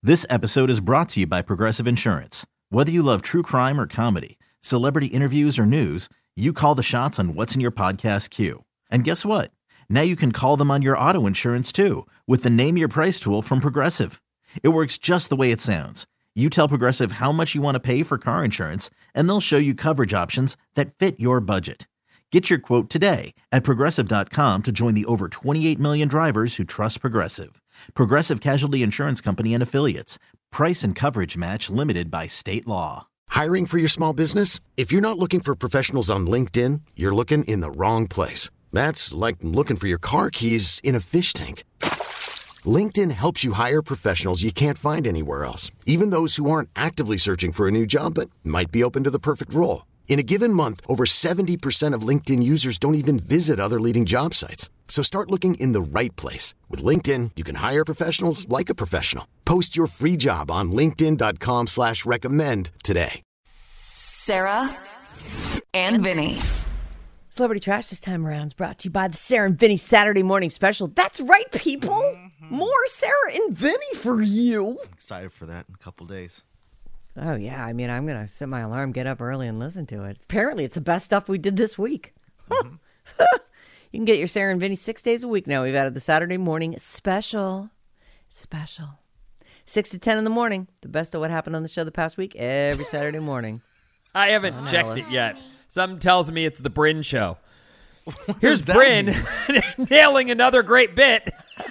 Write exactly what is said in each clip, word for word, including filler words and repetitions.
This episode is brought to you by Progressive Insurance. Whether you love true crime or comedy, celebrity interviews or news, you call the shots on what's in your podcast queue. And guess what? Now you can call them on your auto insurance too with the Name Your Price tool from Progressive. It works just the way it sounds. You tell Progressive how much you want to pay for car insurance, and they'll show you coverage options that fit your budget. Get your quote today at Progressive dot com to join the over twenty-eight million drivers who trust Progressive. Progressive Casualty Insurance Company and Affiliates. Price and coverage match limited by state law. Hiring for your small business? If you're not looking for professionals on LinkedIn, you're looking in the wrong place. That's like looking for your car keys in a fish tank. LinkedIn helps you hire professionals you can't find anywhere else, even those who aren't actively searching for a new job but might be open to the perfect role. In a given month, over seventy percent of LinkedIn users don't even visit other leading job sites. So start looking in the right place. With LinkedIn, you can hire professionals like a professional. Post your free job on linkedin dot com slash recommend today. Sarah and Vinny. Celebrity Trash this time around is brought to you by the Sarah and Vinny Saturday Morning Special. That's right, people. Mm-hmm. More Sarah and Vinny for you. I'm excited for that in a couple days. Oh, yeah. I mean, I'm going to set my alarm, get up early, and listen to it. Apparently, it's the best stuff we did this week. Mm-hmm. You can get your Sarah and Vinny six days a week now. We've added the Saturday Morning Special. Special. six to ten in the morning. The best of what happened on the show the past week, every Saturday morning. I haven't Oh, checked Alice. it yet. Something tells me it's the Bryn Show. Here's Bryn nailing another great bit.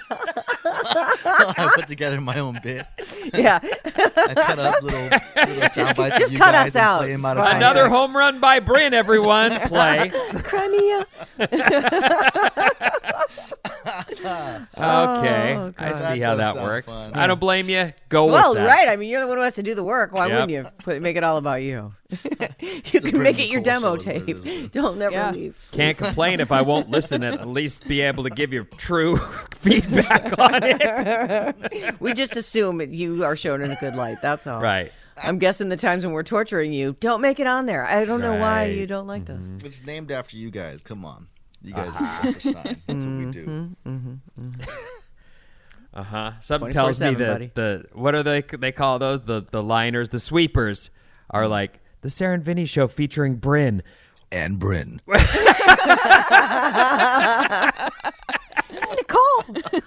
I put together my own bit. Yeah. I cut up little, little sound bites just of you cut guys us and out. play 'em out of Another context. home run by Bryn, everyone. Play. Crimea. Okay. Oh, I God. see That how does that sound works. fun. I don't blame you. Go Well, with that. right. I mean, you're the one who has to do the work. Why Yep. wouldn't you put, make it all about you? you a can make pretty it your cool demo show is what it tape. is. Don't never Yeah. leave. Can't complain if I won't listen and at least be able to give you true feedback on it. We just assume that you are shown in a good light. That's all. Right. I'm guessing the times when we're torturing you, don't make it on there. I don't know why Right. you don't like those. It's named after you guys. Come on. You guys just have to shine. That's what we do. Uh-huh. Something tells me twenty-four seven, that buddy. the what are they they call those? The the liners, the sweepers are like the Sarah and Vinny show featuring Bryn. And Bryn. Nicole.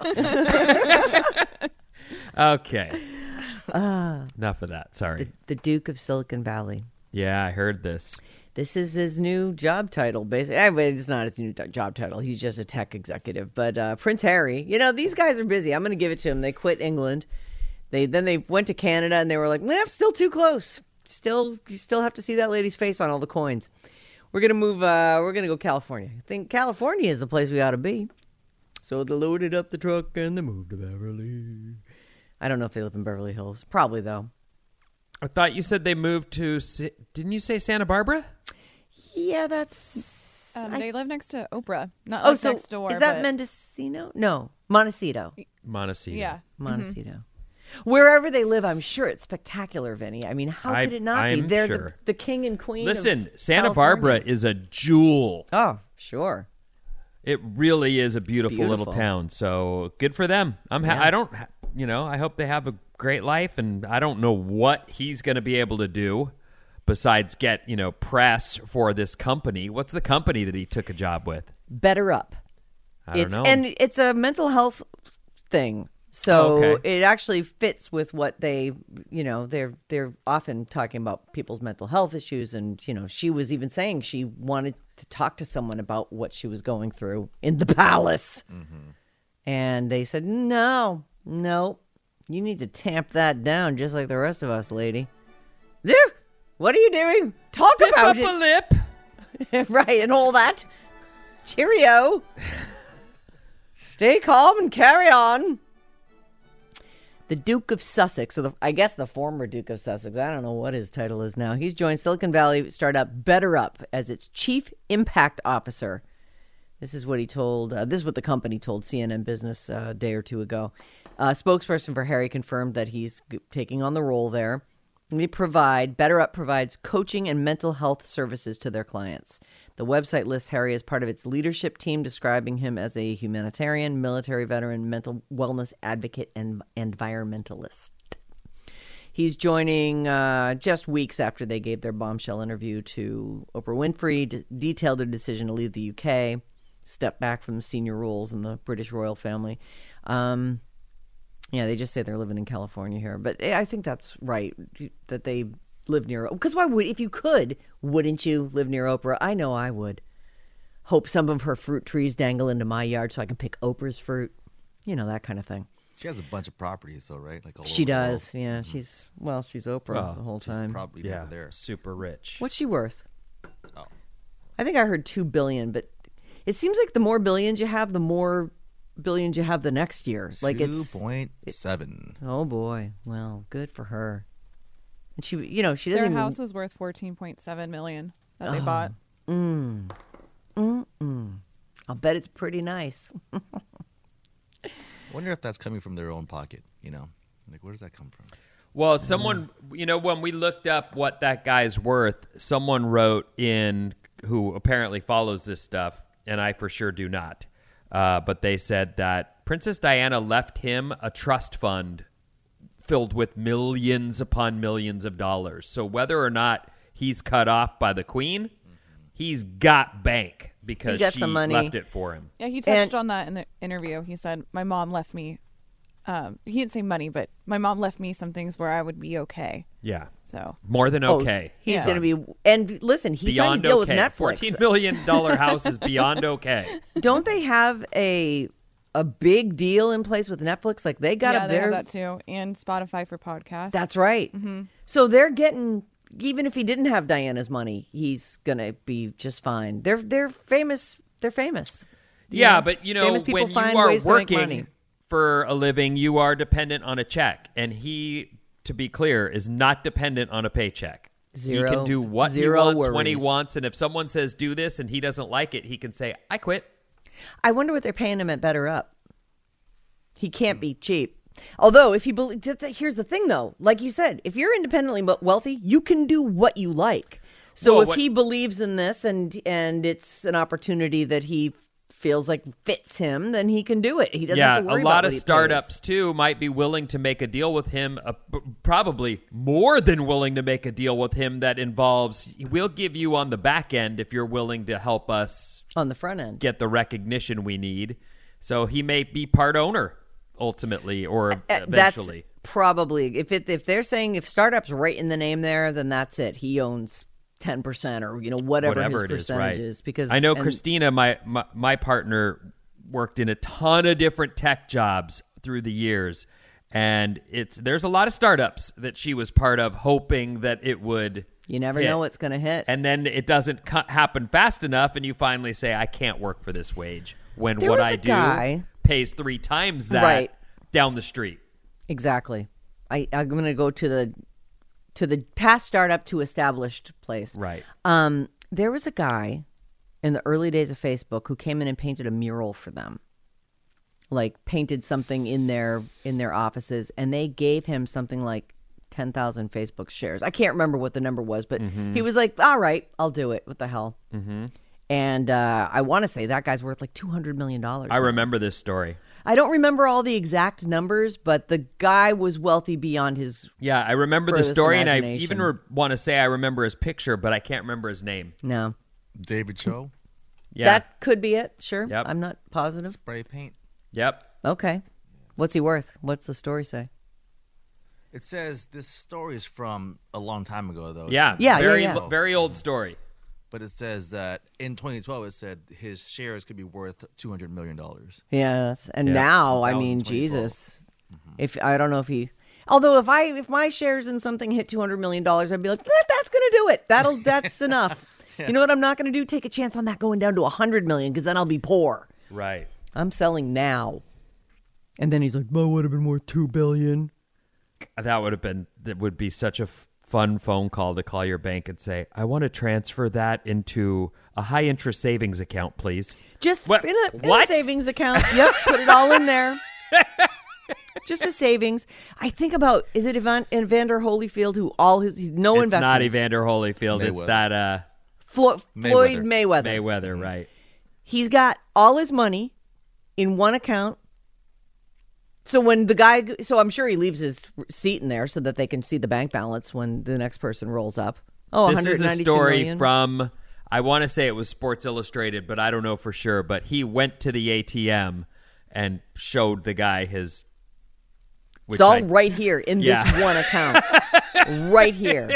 Okay. Uh, Enough of that. Sorry. the, the Duke of Silicon Valley. Yeah, I heard this. This is his new job title, basically. I mean, it's not his new t- job title. He's just a tech executive. But uh, Prince Harry, you know, these guys are busy. I'm going to give it to him. They quit England. They Then they went to Canada, and they were like, nah, still too close. Still, you still have to see that lady's face on all the coins. We're going to move, uh, we're going to go California. I think California is the place we ought to be. So they loaded up the truck, and they moved to Beverly. I don't know if they live in Beverly Hills. Probably, though. I thought you said they moved to, Sa- didn't you say Santa Barbara? Yeah, that's... Um, I- they live next to Oprah. Not oh, like so next door. is that but Mendocino? No, Montecito. Montecito. Yeah. Montecito. Wherever they live, I'm sure it's spectacular, Vinny. I mean, how I- could it not be? I'm They're sure. the, the king and queen Listen, of Santa California. Barbara is a jewel. Oh, sure. It really is a beautiful, little beautiful. town. So good for them. I'm. Ha- Yeah. I don't. Ha- you know. I hope they have a great life, and I don't know what he's going to be able to do besides get you know press for this company. What's the company that he took a job with? Better Up. I don't it's, know. And it's a mental health thing. So Oh, okay. it actually fits with what they, you know, they're they're often talking about people's mental health issues. And, you know, she was even saying she wanted to talk to someone about what she was going through in the palace. Mm-hmm. And they said, no, no, you need to tamp that down just like the rest of us, lady. Dude, what are you doing? Talk Stiff about up a it. lip. Right, and all that. Cheerio. Stay calm and carry on. The Duke of Sussex, or the, I guess the former Duke of Sussex, I don't know what his title is now. He's joined Silicon Valley startup Better Up as its chief impact officer. This is what he told, uh, this is what the company told C N N Business uh, a day or two ago. Uh, spokesperson for Harry confirmed that he's g- taking on the role there. They provide, Better Up provides coaching and mental health services to their clients. The website lists Harry as part of its leadership team, describing him as a humanitarian, military veteran, mental wellness advocate, and environmentalist. He's joining uh, just weeks after they gave their bombshell interview to Oprah Winfrey, d- detailed their decision to leave the U K, step back from the senior roles in the British royal family. Um, yeah, they just say they're living in California here. But I think that's right, that they live near... Because why would... If you could, wouldn't you live near Oprah? I know I would. Hope some of her fruit trees dangle into my yard so I can pick Oprah's fruit. You know, that kind of thing. She has a bunch of properties, though, right? Like all She over the world. does, yeah. Mhm. She's... Well, she's Oprah Well, the whole She's time. probably Yeah, over there. super rich. What's she worth? Oh. I think I heard two billion, but it seems like the more billions you have, the more billions you have the next year. Like it's two point seven. oh boy, well, good for her. And she, you know, she doesn't. Their even, house was worth fourteen point seven million that they bought. Mm, mm, mm. I'll bet it's pretty nice. Wonder if that's coming from their own pocket, you know? Like, where does that come from? Well, someone, you know, when we looked up what that guy's worth, someone wrote in, who apparently follows this stuff, and I for sure do not, uh, but they said that Princess Diana left him a trust fund filled with millions upon millions of dollars. So whether or not he's cut off by the Queen, he's got bank because He's got she some money. left it for him. Yeah, he touched And- on that in the interview. He said, my mom left me, um, he didn't say money, but my mom left me some things where I would be okay. Yeah. So, More than okay. Oh, he's Yeah. going to be. And listen, he's signed Beyond a deal okay. with Netflix. fourteen million dollars house is beyond okay. Don't they have a a big deal in place with Netflix? Like they got yeah, up they there. have that too. And Spotify for podcasts. That's right. So they're getting, even if he didn't have Diana's money, he's gonna be just fine. They're they're famous. They're famous. Yeah, know, but you know, famous people when find you are ways to make money. working for a living, you are dependent on a check, and he, to be clear, is not dependent on a paycheck. Zero- he can do what he zero wants when he worries. wants, and if someone says do this and he doesn't like it, he can say, "I quit." I wonder what they're paying him at Better Up. He can't be cheap. Although, if you believe, here's the thing, though. Like you said, if you're independently wealthy, you can do what you like. So Well, if what- he believes in this and and it's an opportunity that he feels like fits him, then he can do it. He doesn't Yeah, have to a worry lot about of what he startups pays. too might be willing to make a deal with him, uh, b- probably more than willing to make a deal with him that involves, we'll give you on the back end if you're willing to help us On the front end. get the recognition we need. So he may be part owner ultimately, or Uh, eventually. That's probably, if it if they're saying if startup's right in the name there, then that's it. He owns ten percent or, you know, whatever, Whatever it his is, percentage right? is. Because I know and- Christina, my, my my partner, worked in a ton of different tech jobs through the years, and it's there's a lot of startups that she was part of, hoping that it would. You never hit. know what's going to hit. And then it doesn't cu- happen fast enough, and you finally say, "I can't work for this wage." When There what was I a do guy- pays three times that Right. down the street. Exactly. I, I'm going to go to the to the past startup to established place. Right. Um, there was a guy in the early days of Facebook who came in and painted a mural for them, like painted something in their in their offices, and they gave him something like ten thousand Facebook shares. I can't remember what the number was, but Mm-hmm. he was like, "All right, I'll do it. What the hell?" Mm-hmm. And uh, I want to say that guy's worth like two hundred million dollars. I remember this story. I don't remember all the exact numbers, but the guy was wealthy beyond his. Yeah, I remember the Furthest story, and I imagination. even re- want to say I remember his picture, but I can't remember his name. No, David Cho, Yeah. that could be it. Sure, Yep. I'm not positive. spray paint. Yep. Okay, what's he worth? What's the story say? It says this story is from a long time ago, though. Yeah. Yeah, yeah, Very, yeah. very old story. But it says that in twenty twelve, it said his shares could be worth two hundred million dollars. Yes, and Yeah. now I That was mean, in twenty twelve. Jesus, if I don't know if he. Although if I if my shares in something hit two hundred million dollars, I'd be like, "Eh, that's going to do it. That'll that's enough. You know what I'm not going to do? Take a chance on that going down to a hundred million because then I'll be poor. Right. I'm selling now. And then he's like, "That would have been worth two billion." That would have been, that would be such a f- fun phone call to call your bank and say, "I want to transfer that into a high interest savings account, please." Just What? in a, in a What? savings account. Yep, put it all in there. Just a savings. I think about, is it Evan, Evander Holyfield who all his, he's no It's investments. not Evander Holyfield. It's Mayweather. that uh, Flo- Floyd Mayweather. Mayweather, right? He's got all his money in one account, So when the guy, so I'm sure he leaves his seat in there so that they can see the bank balance when the next person rolls up. Oh, This is a one hundred ninety-two story million? from, I want to say it was Sports Illustrated, but I don't know for sure. But he went to the A T M and showed the guy his. Which It's all I, right here in Yeah. this one account. Right here.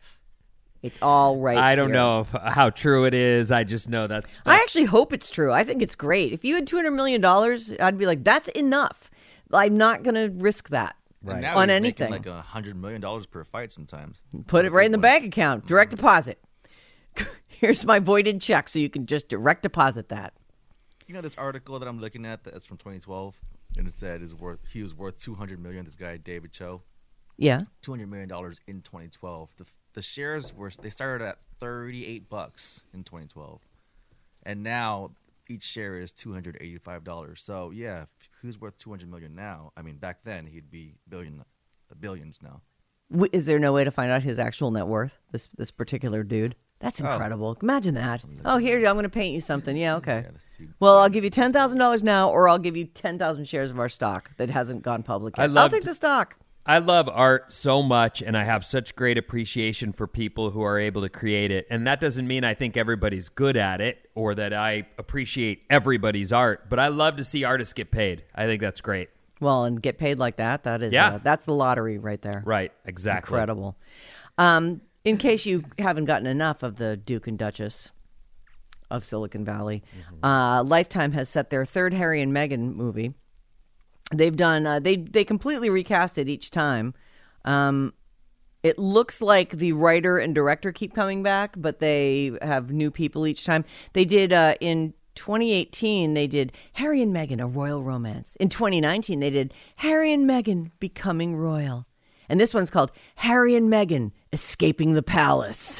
It's all right I don't here. know if, how true it is. I just know that's. I actually hope it's true. I think it's great. If you had two hundred million dollars, I'd be like, that's enough. I'm not going to risk that And now on he's anything. making like a hundred million dollars per fight sometimes. Put it right in the Big bank account. Direct deposit. Here's my voided check so you can just direct deposit that. You know this article that I'm looking at that's from twenty twelve, and it said is worth he was worth two hundred million. This guy David Cho, Yeah. two hundred million dollars in twenty twelve. The the shares were they started at thirty-eight bucks in twenty twelve, and now each share is two hundred eighty-five dollars. So yeah, if who's worth two hundred million now? I mean, back then he'd be billion, billions now. W- Is there no way to find out his actual net worth? This this particular dude. That's incredible. Imagine that. Oh, here I'm going to paint you something. Yeah, okay. Yeah, let's see. Well, I'll give you ten thousand dollars now, or I'll give you ten thousand shares of our stock that hasn't gone public yet. I I'll loved- take the stock. I love art so much, and I have such great appreciation for people who are able to create it. And that doesn't mean I think everybody's good at it or that I appreciate everybody's art, but I love to see artists get paid. I think that's great. Well, and get paid like that, that is, Yeah. uh, that's the lottery right there. Right, exactly. Incredible. Um, in case you haven't gotten enough of the Duke and Duchess of Silicon Valley, uh, Lifetime has set their third Harry and Meghan movie. They've done, uh, they, they completely recast it each time. Um, it looks like the writer and director keep coming back, but they have new people each time. They did, uh, in twenty eighteen, they did Harry and Meghan, a royal romance. In twenty nineteen, they did Harry and Meghan becoming royal. And this one's called Harry and Meghan Escaping the Palace.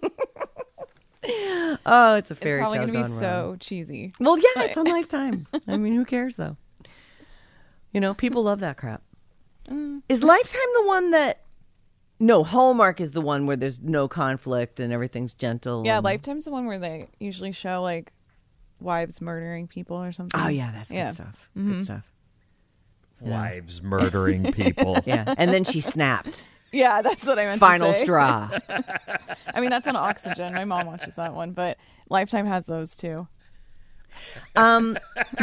Oh, it's a It's fairy probably tale going to be gone so wrong. cheesy. Well, yeah, it's on Lifetime. I mean, who cares, though? You know, people love that crap. Is Lifetime the one that... No, Hallmark is the one where there's no conflict and everything's gentle. Yeah, and- Lifetime's the one where they usually show like wives murdering people or something. Oh, yeah, that's Yeah. good stuff. Good stuff. Wives murdering people. Yeah, and then she snapped. Yeah, that's what I meant Final to say. straw. I mean, that's on Oxygen. My mom watches that one, but Lifetime has those too. Um,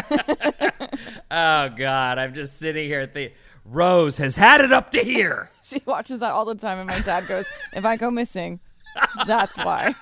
Oh, God, I'm just sitting here thinking, Rose has had it up to here. She watches that all the time, and my dad goes, "If I go missing, that's why."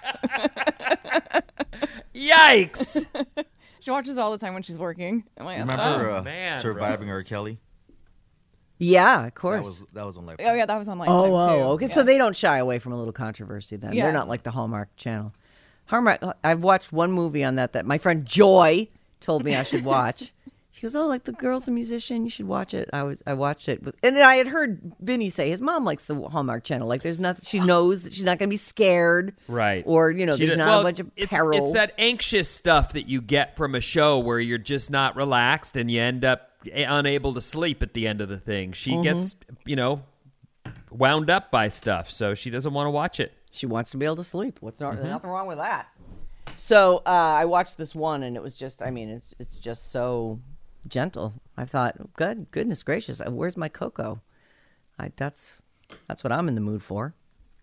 Yikes. She watches all the time when she's working. I'm like, Remember oh. uh, man, Surviving Rose. R. Kelly? yeah, of course. That was that was on Lifetime. Oh yeah, that was on Lifetime Oh, too. oh, okay. Yeah. So they don't shy away from a little controversy then. Yeah. They're not like the Hallmark Channel. Hallmark, I've watched one movie on that that my friend Joy told me I should watch. She goes, "Oh, like the girl's a musician. You should watch it." I was, I watched it, with, and then I had heard Vinny say his mom likes the Hallmark Channel. Like, there's nothing. She knows that she's not going to be scared, Right. Or you know, She there's does- not well, a bunch of it's, peril. It's that anxious stuff that you get from a show where you're just not relaxed and you end up unable to sleep at the end of the thing. She Mm-hmm. gets, you know, wound up by stuff, so she doesn't want to watch it. She wants to be able to sleep. What's not, there's nothing wrong with that. So uh, I watched this one, and it was just, I mean, it's it's just so gentle. I thought, good, goodness gracious, where's my cocoa? I, that's that's what I'm in the mood for.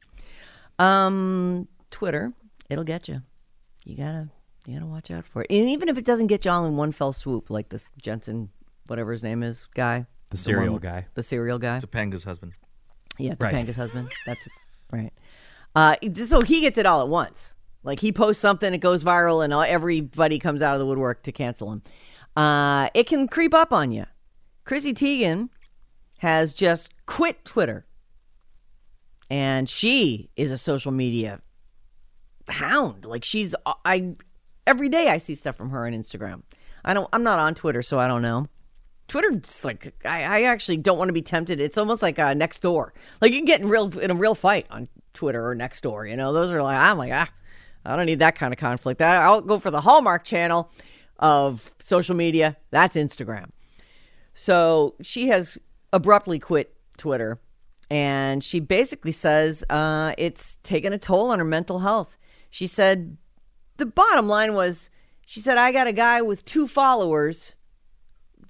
Um, Twitter, it'll get you. You gotta you gotta watch out for it. And even if it doesn't get you all in one fell swoop, like this Jensen, whatever his name is, guy, The cereal one- guy. the cereal guy. Topanga's husband. Yeah, Right. Topanga's husband. That's right. Uh, so he gets it all at once. Like he posts something, it goes viral, and all, everybody comes out of the woodwork to cancel him. Uh, it can creep up on you. Chrissy Teigen has just quit Twitter, and she is a social media hound. Like she's, I every day I see stuff from her on Instagram. I don't. I'm not on Twitter, so I don't know. Twitter's like I, I actually don't want to be tempted. It's almost like uh, next door. Like you can get in real in a real fight on Twitter or next door. You know, those are like I'm like ah, I don't need that kind of conflict. I, I'll go for the Hallmark Channel of social media. That's Instagram. So she has abruptly quit Twitter, and she basically says uh, it's taken a toll on her mental health. She said the bottom line was she said I got a guy with two followers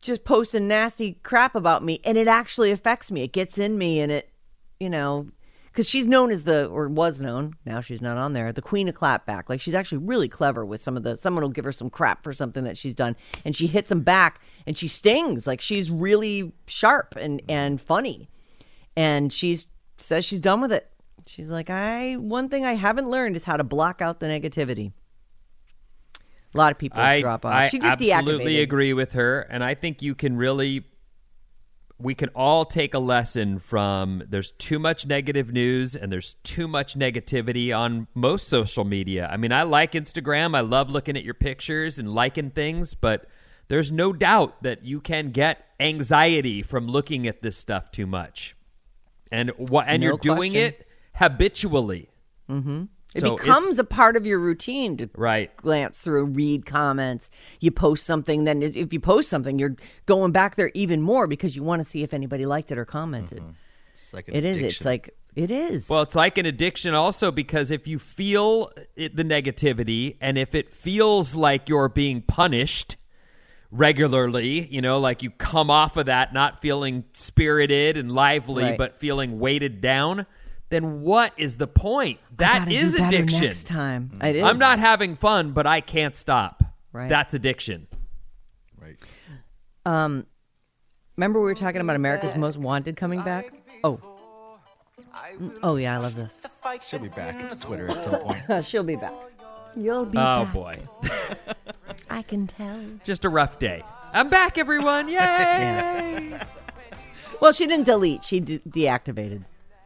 just posting nasty crap about me, and it actually affects me. It gets in me, and it, you know, because she's known as the, or was known, now she's not on there, the queen of clapback. Like, she's actually really clever with some of the, someone will give her some crap for something that she's done, and she hits them back, and she stings. Like, she's really sharp and, and funny. And she's says she's done with it. She's like, I, one thing I haven't learned is how to block out the negativity. A lot of people I, drop off. I She just absolutely deactivated. agree with her, and I think you can really, we can all take a lesson from, there's too much negative news and there's too much negativity on most social media. I mean, I like Instagram. I love looking at your pictures and liking things, but there's no doubt that you can get anxiety from looking at this stuff too much. And what and No you're doing question. it habitually. Mm-hmm. It So becomes it's- a part of your routine to Right. glance through, read comments. You post something, then if you post something, you're going back there even more because you want to see if anybody liked it or commented. It's like an It is. It's addiction. like, it is. Well, it's like an addiction also, because if you feel it, the negativity, and if it feels like you're being punished regularly, you know, like you come off of that not feeling spirited and lively, Right. but feeling weighted down, then what is the point? I That gotta is do better addiction. Next time. It is. I'm not having fun, but I can't stop. Right. That's addiction. Right. Um, remember we were talking about America's Most Wanted coming back? Oh. Mm, Oh, yeah, I love this. She'll be back to Twitter at some point. She'll be back. You'll be Oh, back. boy. I can tell. Just a rough day. I'm back, everyone. Yay! Well, she didn't delete. She de- deactivated.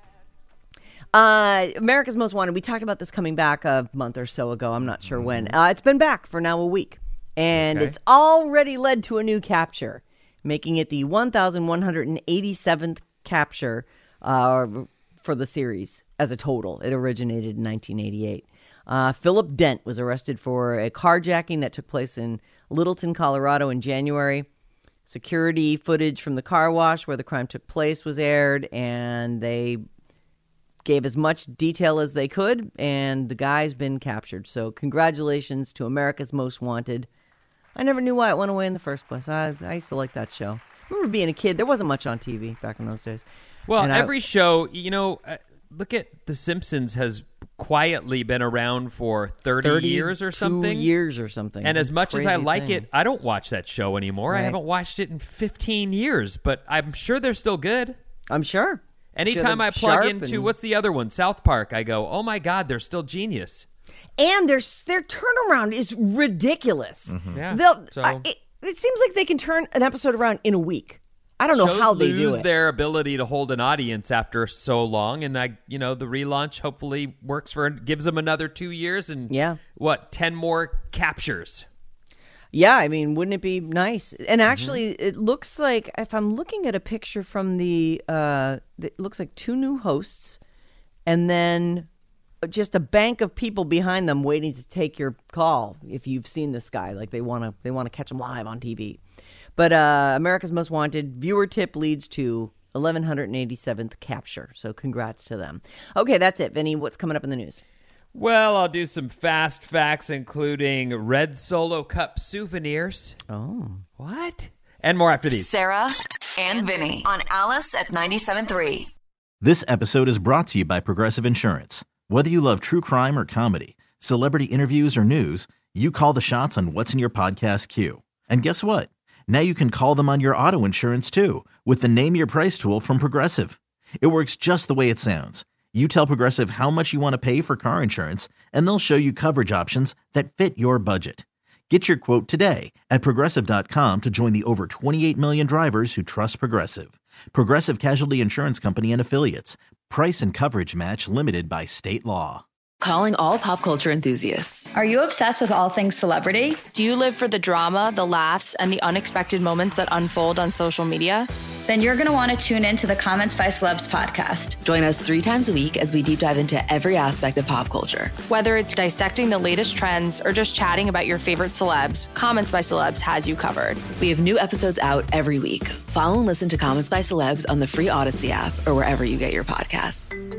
Uh, America's Most Wanted. We talked about this coming back a month or so ago. I'm not sure when. Uh, it's been back for now a week. And Okay. it's already led to a new capture, making it the one thousand one hundred eighty-seventh capture uh, for the series as a total. It originated in nineteen eighty-eight. Uh, Philip Dent was arrested for a carjacking that took place in Littleton, Colorado in January. Security footage from the car wash where the crime took place was aired, and they gave as much detail as they could, and the guy's been captured. So congratulations to America's Most Wanted. I never knew why it went away in the first place. I, I used to like that show. I remember being a kid. There wasn't much on T V back in those days. Well, And I- every show, you know, uh, look at The Simpsons has quietly been around for thirty years or something. years or something. And It's as a much as I crazy like thing. it, I don't watch that show anymore. I Right. haven't watched it in fifteen years, but I'm sure they're still good. I'm sure. Anytime Sure, I plug sharp into, and- what's the other one? South Park, I go, oh my God, they're still genius. And their their turnaround is ridiculous. Yeah, They'll, so- I, it, it seems like they can turn an episode around in a week. I don't know Shows how they lose do it. their ability to hold an audience after so long, and I, you know, the relaunch hopefully works for, gives them another two years and Yeah. what, ten more captures. Yeah, I mean, wouldn't it be nice? Mm-hmm. And actually, it looks like, if I'm looking at a picture from the, uh, it looks like two new hosts, and then just a bank of people behind them waiting to take your call. If you've seen this guy, like they want to, they want to catch him live on T V. But uh, America's Most Wanted viewer tip leads to eleven eighty-seventh capture. So congrats to them. Okay, that's it, Vinny. What's coming up in the news? Well, I'll do some fast facts, including Red Solo Cup souvenirs. Oh, What? And more after these. Sarah and Vinny on Alice at ninety-seven point three. This episode is brought to you by Progressive Insurance. Whether you love true crime or comedy, celebrity interviews or news, you call the shots on what's in your podcast queue. And guess what? Now you can call them on your auto insurance too with the Name Your Price tool from Progressive. It works just the way it sounds. You tell Progressive how much you want to pay for car insurance, and they'll show you coverage options that fit your budget. Get your quote today at Progressive dot com to join the over twenty-eight million drivers who trust Progressive. Progressive Casualty Insurance Company and Affiliates. Price and coverage match limited by state law. Calling all pop culture enthusiasts. Are you obsessed with all things celebrity? Do you live for the drama, the laughs, and the unexpected moments that unfold on social media? Then you're going to want to tune in to the Comments by Celebs podcast. Join us three times a week as we deep dive into every aspect of pop culture. Whether it's dissecting the latest trends or just chatting about your favorite celebs, Comments by Celebs has you covered. We have new episodes out every week. Follow and listen to Comments by Celebs on the free Odyssey app or wherever you get your podcasts.